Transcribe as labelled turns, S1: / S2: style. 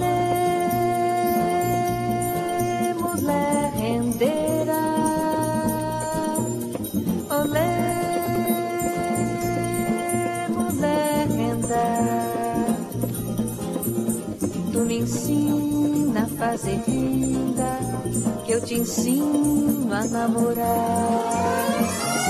S1: mulher rendeira, olé, mulher renda. Tu me ensina a fazer linda, que eu te ensino a namorar.